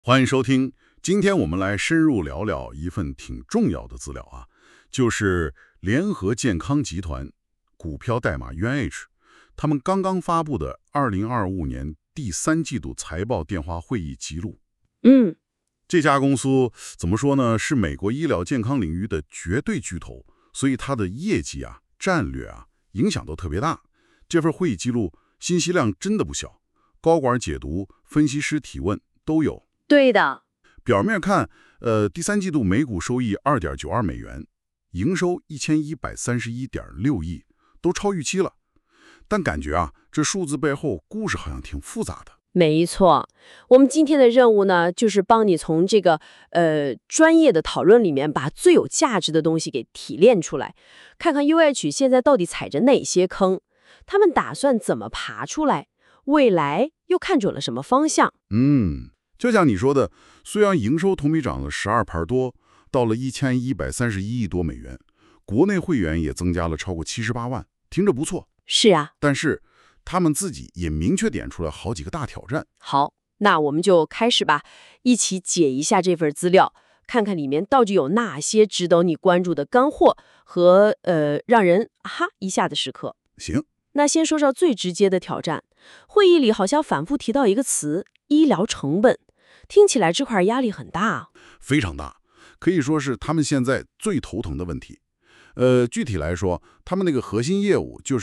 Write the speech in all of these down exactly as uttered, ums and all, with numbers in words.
欢迎收听，今天我们来深入聊聊一份挺重要的资料啊，就是联合健康集团股票代码 U N H， 他们刚刚发布的二零二五年第三季度财报电话会议记录。 嗯， 这家公司怎么说呢？是美国医疗健康领域的绝对巨头，所以它的业绩啊、战略啊影响都特别大。这份会议记录信息量真的不小，高管解读、分析师提问都有。 对的。 表面看，呃，第三季度每股收益 二点九二美元，营收一千一百三十一点六亿，都超预期了。但感觉啊，这数字背后故事好像挺复杂的。 没错，我们今天的任务呢，就是帮你从这个呃专业的讨论里面，把最有价值的东西给提炼出来，看看 U H 现在到底踩着哪些坑，他们打算怎么爬出来，未来又看准了什么方向。 嗯，就像你说的，虽然营收同比涨了十二%多，到了一千一百三十一亿多美元，国内会员也增加了超过七十八万，听着不错。 是啊， 但是他们自己也明确点出了好几个大挑战。 好，那我们就开始吧，一起解一下这份资料，看看里面到底有哪些值得你关注的干货和呃让人啊哈一下的时刻。 行， 那先说说最直接的挑战，会议里好像反复提到一个词——医疗成本，听起来这块压力很大啊。 非常大，可以说是他们现在最头疼的问题。呃，具体来说，他们那个核心业务就是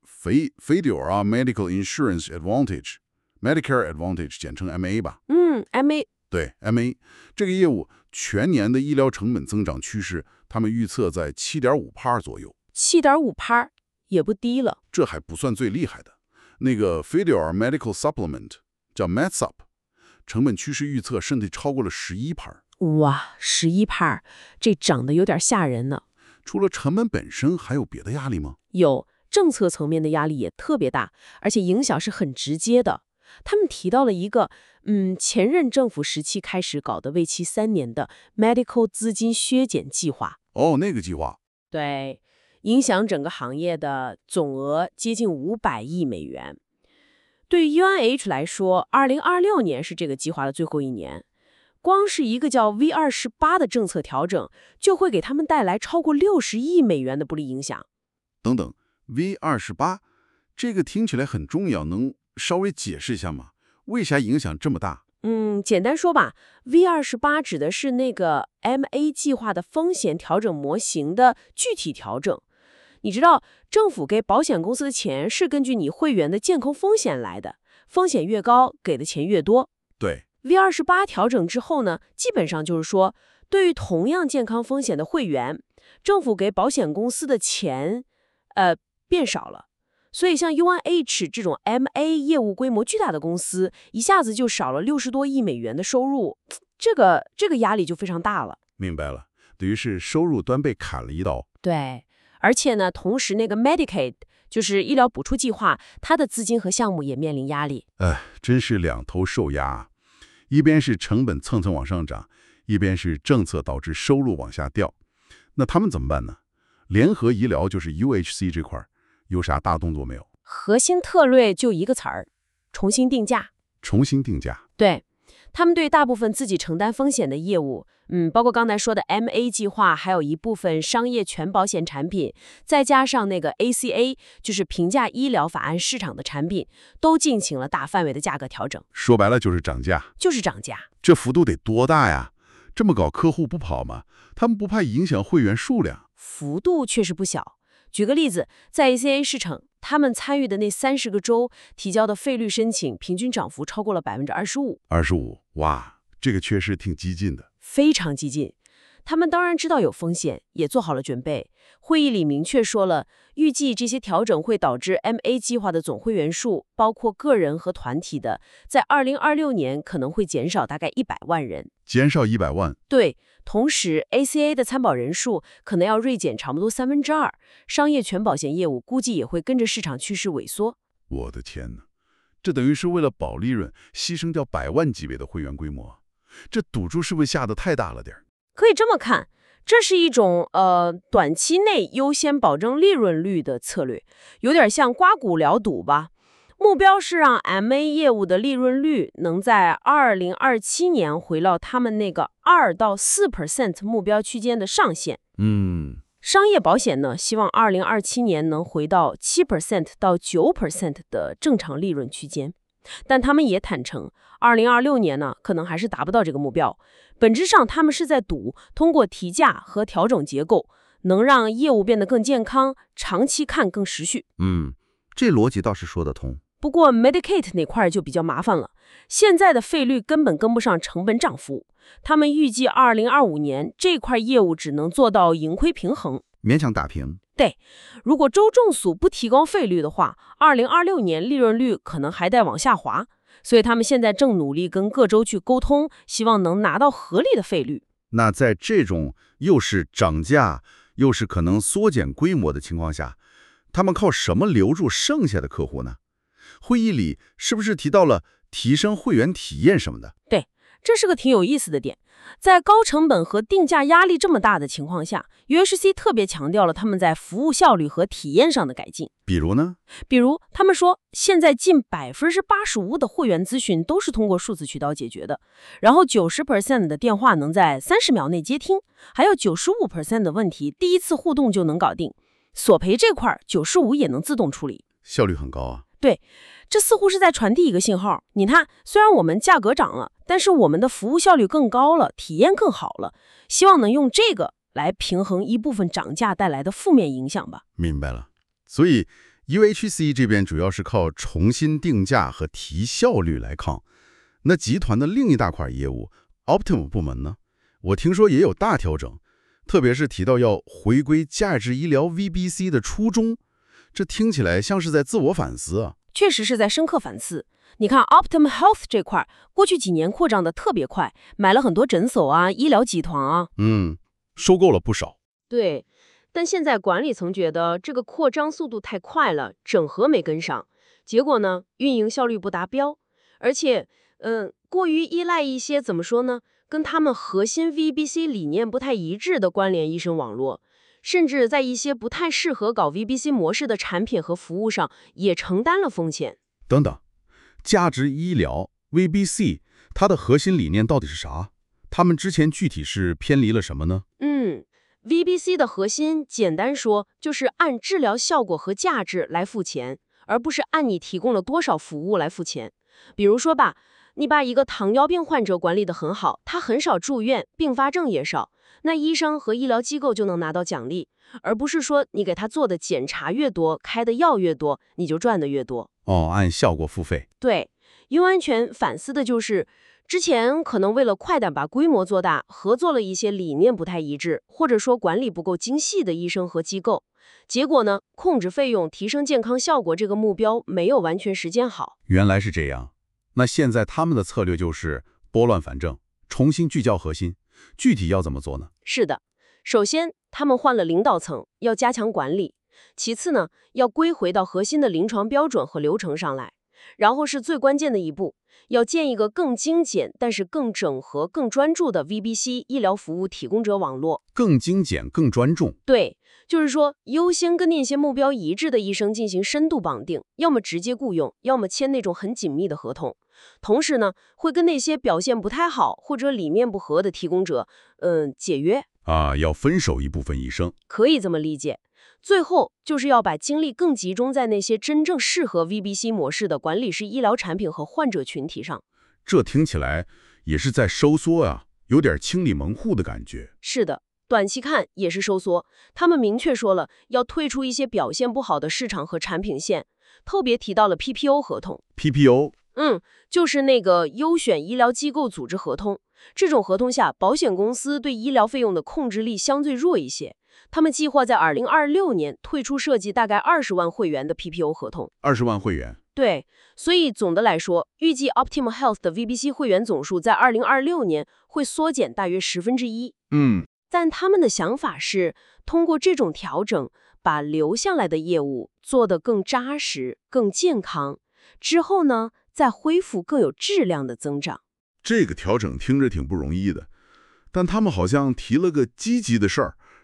Fedora Medical Insurance Advantage，Medicare Advantage 简称 M A 吧。 嗯 ，M A 对 M A 这个业务全年的医疗成本增长趋势，他们预测在 七点五%左右， 七点五%也不低了。 这还不算最厉害的。那个 Fedora Medical Supplement 叫 MedSup， 成本趋势预测甚至超过了 十一%。 哇，十一%，这涨得有点吓人呢。 除了成本本身，还有别的压力吗？ 有政策层面的压力也特别大，而且影响是很直接的。他们提到了一个，嗯，前任政府时期开始搞的为期三年的 Medical 资金削减计划。 哦，那个计划。 对，影响整个行业的总额接近五百亿美元。对于 U N H 来说，二零二六年是这个计划的最后一年。光是一个叫 V 二十八 的政策调整，就会给他们带来超过六十亿美元的不利影响。 等等 ，V 二十八 这个听起来很重要，能稍微解释一下吗？为啥影响这么大？ 嗯，简单说吧 ，V 二十八 指的是那个 M A 计划的风险调整模型的具体调整。你知道，政府给保险公司的钱是根据你会员的健康风险来的，风险越高，给的钱越多。 对。 V 二十八 调整之后呢，基本上就是说，对于同样健康风险的会员，政府给保险公司的钱，呃，变少了。所以像 U N H 这种 M A 业务规模巨大的公司，一下子就少了六十多亿美元的收入，这个这个压力就非常大了。 明白了，等于是收入端被砍了一刀。 对，而且呢，同时那个 Medicaid 就是医疗补助计划，它的资金和项目也面临压力。 哎，真是两头受压。一边是成本蹭蹭往上涨，一边是政策导致收入往下掉，那他们怎么办呢？联合医疗就是 U H C 这块有啥大动作没有？ 核心策略就一个词儿，重新定价。 重新定价。 对，他们对大部分自己承担风险的业务，嗯，包括刚才说的 M A 计划，还有一部分商业全保险产品，再加上那个 A C A， 就是平价医疗法案市场的产品，都进行了大范围的价格调整。 说白了就是涨价。 就是涨价。 这幅度得多大呀？这么搞客户不跑吗？他们不怕影响会员数量？ 幅度确实不小。举个例子，在 A C A 市场，他们参与的那三十个州提交的费率申请，平均涨幅超过了百分之二十五。 二十五，哇，这个确实挺激进的。 非常激进。他们当然知道有风险，也做好了准备。会议里明确说了，预计这些调整会导致 M A 计划的总会员数，包括个人和团体的，在二零二六年可能会减少大概一百万人。 减少一百万？ 对，同时 A C A 的参保人数可能要锐减差不多三分之二，商业全保险业务估计也会跟着市场趋势萎缩。 我的天哪，这等于是为了保利润，牺牲掉百万级别的会员规模，这赌注是不是下得太大了点儿？ 可以这么看，这是一种呃短期内优先保证利润率的策略，有点像刮骨疗赌吧。 目标是让 M A 业务的利润率能在二零二七年回到他们那个二到四 percent 目标区间的上限。 嗯， 商业保险呢，希望二零二七年能回到七 percent 到九 percent 的正常利润区间。但他们也坦诚，二零二六年呢，可能还是达不到这个目标。本质上，他们是在赌，通过提价和调整结构，能让业务变得更健康，长期看更持续。 嗯，这逻辑倒是说得通。 不过 Medicaid 那块就比较麻烦了，现在的费率根本跟不上成本涨幅。他们预计二零二五年这块业务只能做到盈亏平衡， 勉强打平。 对，如果州政署不提高费率的话，二零二六年利润率可能还得往下滑。所以他们现在正努力跟各州去沟通，希望能拿到合理的费率。 那在这种又是涨价又是可能缩减规模的情况下，他们靠什么留住剩下的客户呢？会议里是不是提到了提升会员体验什么的？ 对，这是个挺有意思的点。在高成本和定价压力这么大的情况下 ，U H C 特别强调了他们在服务效率和体验上的改进。 比如呢？ 比如他们说，现在近百分之八十五的会员咨询都是通过数字渠道解决的，然后九十 percent 的电话能在三十秒内接听，还有九十五 percent 的问题第一次互动就能搞定。索赔这块九十五也能自动处理， 效率很高啊。 对，这似乎是在传递一个信号。你看，虽然我们价格涨了，但是我们的服务效率更高了，体验更好了，希望能用这个来平衡一部分涨价带来的负面影响吧。 明白了。所以 U H C 这边主要是靠重新定价和提效率来抗。那集团的另一大块业务 Optum 部门呢？我听说也有大调整，特别是提到要回归价值医疗 V B C 的初衷。这听起来像是在自我反思啊。 确实是在深刻反思。你看 Optum Health 这块，过去几年扩张的特别快，买了很多诊所啊、医疗集团啊， 嗯，收购了不少。 对，但现在管理层觉得这个扩张速度太快了，整合没跟上，结果呢，运营效率不达标，而且，嗯、呃，过于依赖一些怎么说呢，跟他们核心 V B C 理念不太一致的关联医生网络。甚至在一些不太适合搞 V B C 模式的产品和服务上，也承担了风险。 等等，价值医疗 V B C 它的核心理念到底是啥？他们之前具体是偏离了什么呢？ 嗯 ，V B C 的核心简单说就是按治疗效果和价值来付钱，而不是按你提供了多少服务来付钱。比如说吧，你把一个糖尿病患者管理得很好，他很少住院，并发症也少。那医生和医疗机构就能拿到奖励，而不是说你给他做的检查越多，开的药越多，你就赚的越多。 哦，按效果付费。 对，优安全反思的就是之前可能为了快点把规模做大，合作了一些理念不太一致，或者说管理不够精细的医生和机构，结果呢，控制费用、提升健康效果这个目标没有完全实现好。 原来是这样。那现在他们的策略就是拨乱反正，重新聚焦核心。具体要怎么做呢？ 是的，首先他们换了领导层，要加强管理；其次呢，要归回到核心的临床标准和流程上来；然后是最关键的一步，要建一个更精简但是更整合、更专注的 V B C 医疗服务提供者网络。 更精简、更专注。 对，就是说优先跟那些目标一致的医生进行深度绑定，要么直接雇佣，要么签那种很紧密的合同。同时呢，会跟那些表现不太好或者理念不合的提供者，嗯，解约啊，要分手一部分医生， 可以这么理解。最后就是要把精力更集中在那些真正适合 V B C 模式的管理式医疗产品和患者群体上。 这听起来也是在收缩啊，有点清理门户的感觉。 是的，短期看也是收缩。他们明确说了要退出一些表现不好的市场和产品线，特别提到了 P P O 合同。 P P O。 嗯，就是那个优选医疗机构组织合同。这种合同下，保险公司对医疗费用的控制力相对弱一些。他们计划在二零二六年退出涉及大概二十万会员的 P P O 合同。 二十万会员。 对，所以总的来说，预计 Optum Health 的 V B C 会员总数在二零二六年会缩减大约十分之一。 嗯， 但他们的想法是通过这种调整，把留下来的业务做得更扎实、更健康。之后呢？再恢复更有质量的增长。 这个调整听着挺不容易的，但他们好像提了个积极的事儿，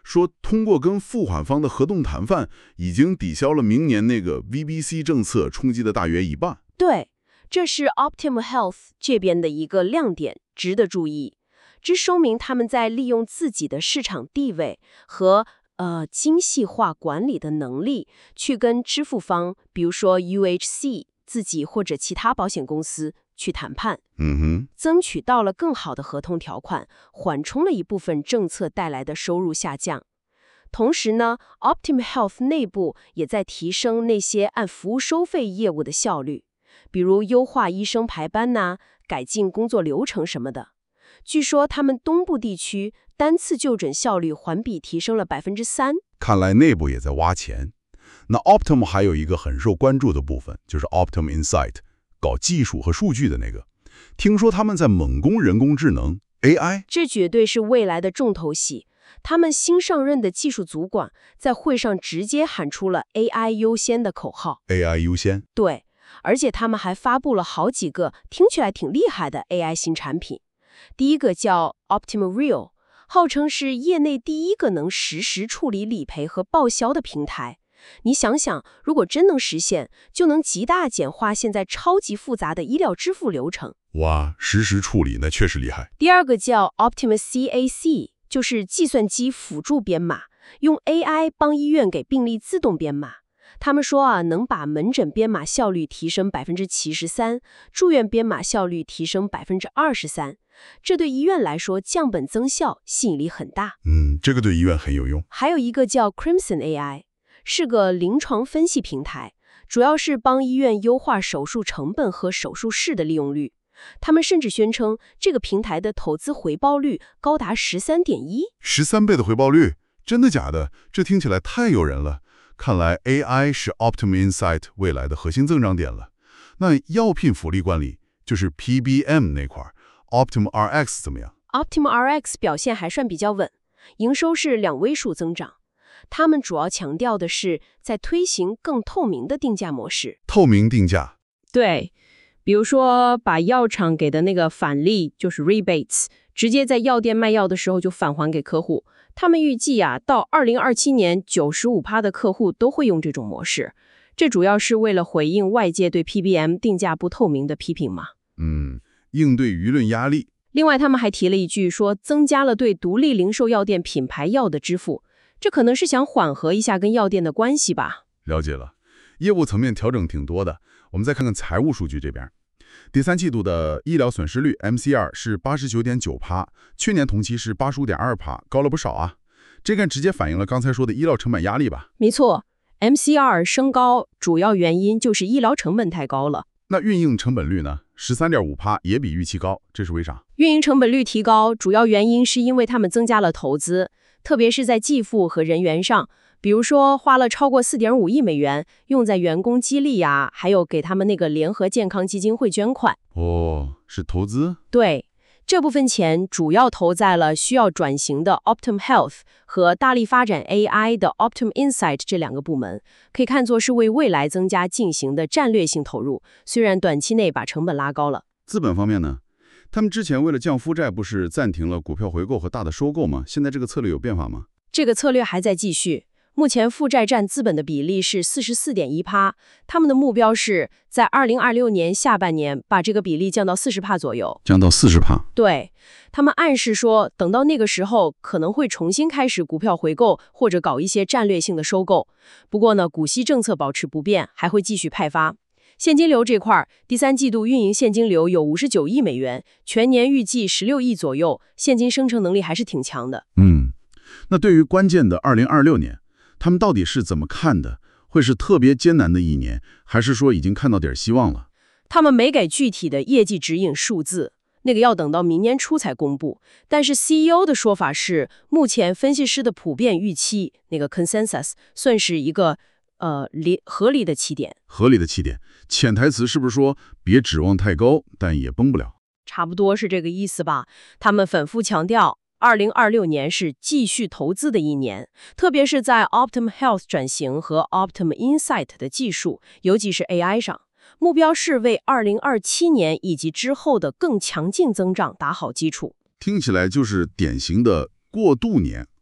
说通过跟付款方的合同谈判，已经抵消了明年那个 V B C 政策冲击的大约一半。 对，这是 Optimal Health 这边的一个亮点，值得注意。这说明他们在利用自己的市场地位和呃精细化管理的能力，去跟支付方，比如说 U H C 自己或者其他保险公司去谈判， 嗯哼， 争取到了更好的合同条款，缓冲了一部分政策带来的收入下降。同时呢 ，Optimal Health 内部也在提升那些按服务收费业务的效率，比如优化医生排班呐、改进工作流程什么的。据说他们东部地区单次就诊效率环比提升了百分之三。 看来内部也在挖钱。那 Optum 还有一个很受关注的部分，就是 Optum Insight， 搞技术和数据的那个。听说他们在猛攻人工智能 A I， 这绝对是未来的重头戏。他们新上任的技术主管在会上直接喊出了 A I 优先的口号。 A I 优先。 对，而且他们还发布了好几个听起来挺厉害的 A I 新产品。第一个叫 Optimal Real， 号称是业内第一个能实时处理理赔和报销的平台。你想想，如果真能实现，就能极大简化现在超级复杂的医疗支付流程。 哇，实时处理那确实厉害。 第二个叫 Optimal C A C， 就是计算机辅助编码，用 A I 帮医院给病历自动编码。他们说啊，能把门诊编码效率提升百分之七十三，住院编码效率提升百分之二十三。这对医院来说降本增效，吸引力很大。 嗯，这个对医院很有用。 还有一个叫 Crimson A I， 是个临床分析平台，主要是帮医院优化手术成本和手术室的利用率。他们甚至宣称，这个平台的投资回报率高达 十三点一， 十三倍的回报率，真的假的？这听起来太诱人了。看来 A I 是 Optum Insight 未来的核心增长点了。那药品福利管理，就是 P B M 那块 Optum R X 怎么样？ Optum R X 表现还算比较稳，营收是两位数增长。他们主要强调的是在推行更透明的定价模式。 透明定价。 对，比如说把药厂给的那个返利，就是 rebates， 直接在药店卖药的时候就返还给客户。他们预计啊，到二零二七年 百分之九十五 的客户都会用这种模式。这主要是为了回应外界对 P B M 定价不透明的批评嘛。 嗯，应对舆论压力。 另外，他们还提了一句说，增加了对独立零售药店品牌药的支付，这可能是想缓和一下跟药店的关系吧。 了解了，业务层面调整挺多的。我们再看看财务数据这边。第三季度的医疗损失率 M C R 是 百分之八十九点九， 去年同期是 百分之八十五点二， 高了不少啊。这个直接反映了刚才说的医疗成本压力吧？ 没错， M C R 升高主要原因就是医疗成本太高了。 那运营成本率呢？ 十三点五， 也比预期高，这是为啥？ 运营成本率提高主要原因是因为他们增加了投资，特别是在技术和人员上。比如说花了超过 四点五亿美元用在员工激励啊，还有给他们那个联合健康基金会捐款。 哦，是投资？ 对，这部分钱主要投在了需要转型的 Optum Health 和大力发展 A I 的 Optum Insight 这两个部门，可以看作是为未来增加进行的战略性投入，虽然短期内把成本拉高了。 资本方面呢？他们之前为了降负债不是暂停了股票回购和大的收购吗？现在这个策略有变化吗？ 这个策略还在继续。目前负债占资本的比例是 四十四点一， 他们的目标是在二零二六年下半年把这个比例降到 百分之四十 左右。 降到 百分之四十？ 对，他们暗示说等到那个时候可能会重新开始股票回购或者搞一些战略性的收购。不过呢，股息政策保持不变，还会继续派发。现金流这块，第三季度运营现金流有五十九亿美元，全年预计十六亿左右，现金生成能力还是挺强的。 嗯，那对于关键的二零二六年，他们到底是怎么看的？会是特别艰难的一年，还是说已经看到点希望了？ 他们没给具体的业绩指引数字，那个要等到明年初才公布。但是 C E O 的说法是，目前分析师的普遍预期，那个 consensus 算是一个呃理合理的起点。 合理的起点，潜台词是不是说别指望太高，但也崩不了？ 差不多是这个意思吧。他们反复强调，二零二六年是继续投资的一年，特别是在 Optum Health 转型和 Optum Insight 的技术，尤其是 A I 上，目标是为二零二七年以及之后的更强劲增长打好基础。 听起来就是典型的过渡年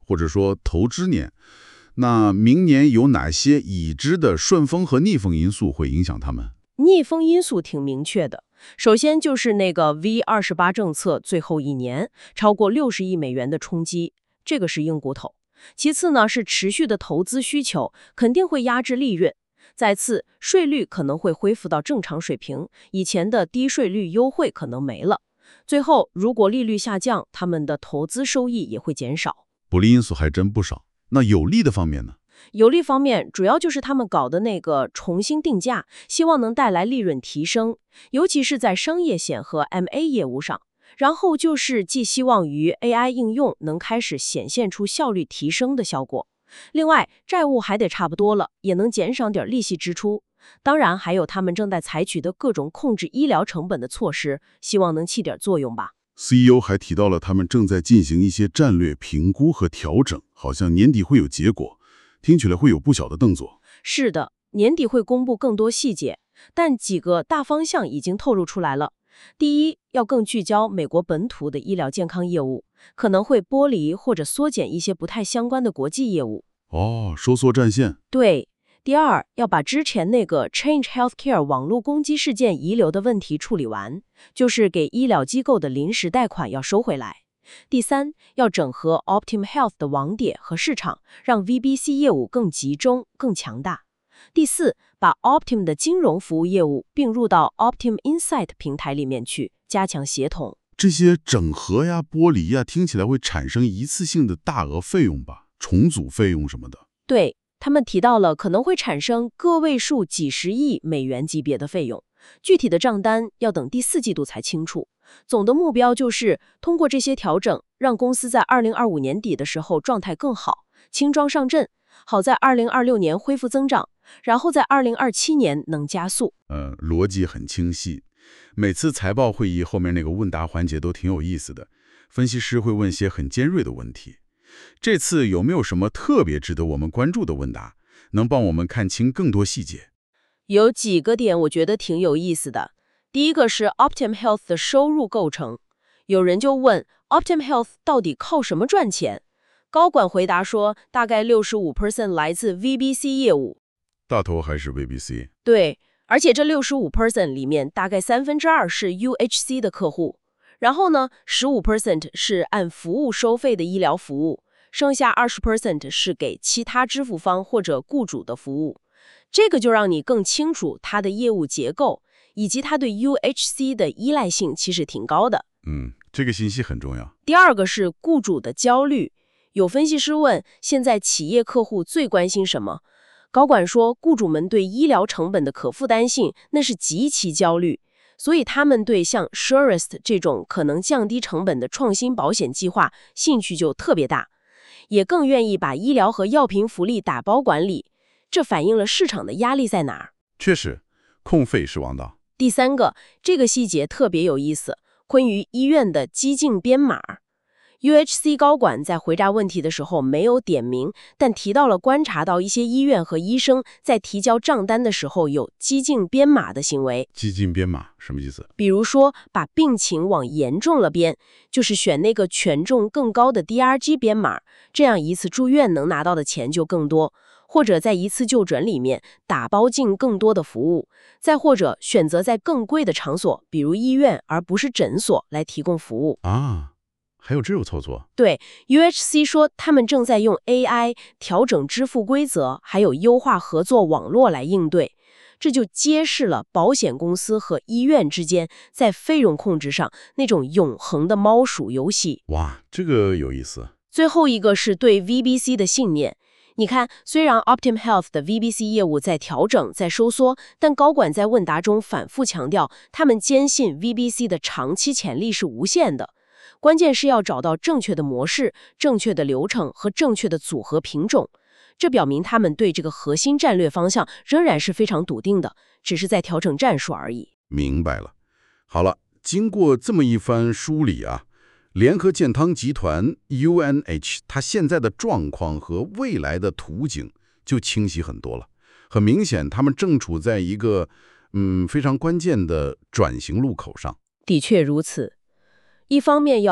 或者说投支年。那明年有哪些已知的顺风和逆风因素会影响他们？ 逆风因素挺明确的，首先就是那个 V 二十八 政策最后一年超过六十亿美元的冲击，这个是硬骨头。其次呢是持续的投资需求，肯定会压制利润。再次，税率可能会恢复到正常水平，以前的低税率优惠可能没了。最后，如果利率下降，他们的投资收益也会减少。 不利因素还真不少。那有利的方面呢？ 有利方面，主要就是他们搞的那个重新定价，希望能带来利润提升，尤其是在商业险和 M A 业务上。然后就是寄希望于 A I 应用能开始显现出效率提升的效果。另外，债务还得差不多了，也能减少点利息支出。当然，还有他们正在采取的各种控制医疗成本的措施，希望能起点作用吧。 C E O 还提到了他们正在进行一些战略评估和调整，好像年底会有结果，听起来会有不小的动作。 是的，年底会公布更多细节，但几个大方向已经透露出来了。第一，要更聚焦美国本土的医疗健康业务，可能会剥离或者缩减一些不太相关的国际业务。 哦，收缩战线。 对。第二，要把之前那个 Change Healthcare 网络攻击事件遗留的问题处理完，就是给医疗机构的临时贷款要收回来。第三，要整合 Optum Health 的网点和市场，让 V B C 业务更集中、更强大。第四，把 Optum 的金融服务业务并入到 Optum Insight 平台里面去，加强协同。 这些整合呀、剥离呀，听起来会产生一次性的大额费用吧？重组费用什么的。 对。他们提到了可能会产生个位数几十亿美元级别的费用，具体的账单要等第四季度才清楚。总的目标就是通过这些调整，让公司在二零二五年底的时候状态更好，轻装上阵，好在二零二六年恢复增长，然后在二零二七年能加速。 呃，逻辑很清晰。每次财报会议后面那个问答环节都挺有意思的，分析师会问些很尖锐的问题。这次有没有什么特别值得我们关注的问答，能帮我们看清更多细节？ 有几个点我觉得挺有意思的。第一个是 Optum Health 的收入构成，有人就问 Optum Health 到底靠什么赚钱？高管回答说，大概 百分之六十五 来自 V B C 业务。 大头还是 V B C？ 对，而且这 百分之六十五 里面大概三分之二是 U H C 的客户。然后呢 百分之十五 是按服务收费的医疗服务，剩下 百分之二十 是给其他支付方或者雇主的服务。这个就让你更清楚它的业务结构，以及它对 U H C 的依赖性其实挺高的。 嗯，这个信息很重要。 第二个是雇主的焦虑。有分析师问，现在企业客户最关心什么？高管说，雇主们对医疗成本的可负担性那是极其焦虑。所以他们对像 Surest 这种可能降低成本的创新保险计划兴趣就特别大，也更愿意把医疗和药品福利打包管理。这反映了市场的压力在哪儿？ 确实，控费是王道。 第三个，这个细节特别有意思，关于医院的激进编码。U H C 高管在回答问题的时候没有点名，但提到了观察到一些医院和医生在提交账单的时候有激进编码的行为。 激进编码什么意思？ 比如说把病情往严重了编，就是选那个权重更高的 D R G 编码，这样一次住院能拿到的钱就更多。或者在一次就诊里面打包进更多的服务，再或者选择在更贵的场所，比如医院而不是诊所来提供服务啊。还有这种操作？ 对 ，U H C 说他们正在用 A I 调整支付规则，还有优化合作网络来应对。这就揭示了保险公司和医院之间在费用控制上那种永恒的猫鼠游戏。 哇，这个有意思。 最后一个是对 V B C 的信念。你看，虽然 Optum Health 的 V B C 业务在调整、在收缩，但高管在问答中反复强调，他们坚信 V B C 的长期潜力是无限的。关键是要找到正确的模式、正确的流程和正确的组合品种。这表明他们对这个核心战略方向仍然是非常笃定的，只是在调整战术而已。 明白了。好了，经过这么一番梳理啊，联合健康集团 U N H 它现在的状况和未来的图景就清晰很多了。很明显，他们正处在一个嗯非常关键的转型路口上。 的确如此。一方面要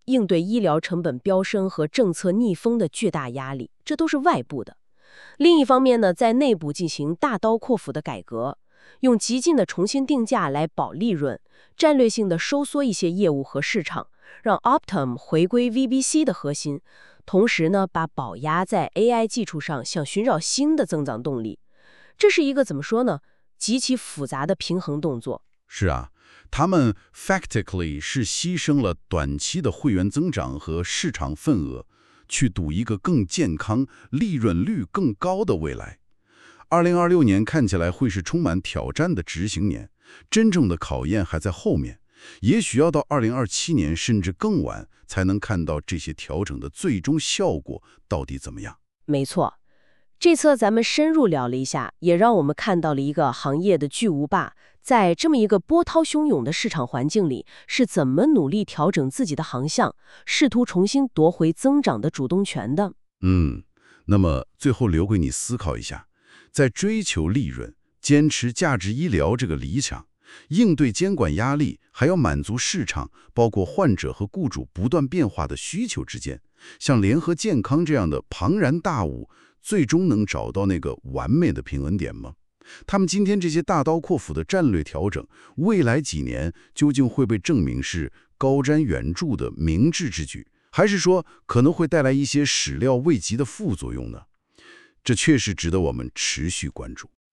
应对医疗成本飙升和政策逆风的巨大压力，这都是外部的。另一方面呢，在内部进行大刀阔斧的改革，用极尽的重新定价来保利润，战略性的收缩一些业务和市场，让 Optum 回归 V B C 的核心，同时呢，把宝压在 A I 基础上，想寻找新的增长动力。这是一个怎么说呢？极其复杂的平衡动作。 是啊，他们 factically 是牺牲了短期的会员增长和市场份额，去赌一个更健康、利润率更高的未来。二零二六年看起来会是充满挑战的执行年，真正的考验还在后面，也许要到二零二七年甚至更晚，才能看到这些调整的最终效果到底怎么样。 没错，这次咱们深入聊了一下，也让我们看到了一个行业的巨无霸，在这么一个波涛汹涌的市场环境里，是怎么努力调整自己的航向，试图重新夺回增长的主动权的。 嗯，那么最后留给你思考一下，在追求利润、坚持价值医疗这个理想，应对监管压力，还要满足市场，包括患者和雇主不断变化的需求之间，像联合健康这样的庞然大物，最终能找到那个完美的平衡点吗？他们今天这些大刀阔斧的战略调整，未来几年究竟会被证明是高瞻远瞩的明智之举，还是说可能会带来一些始料未及的副作用呢？这确实值得我们持续关注。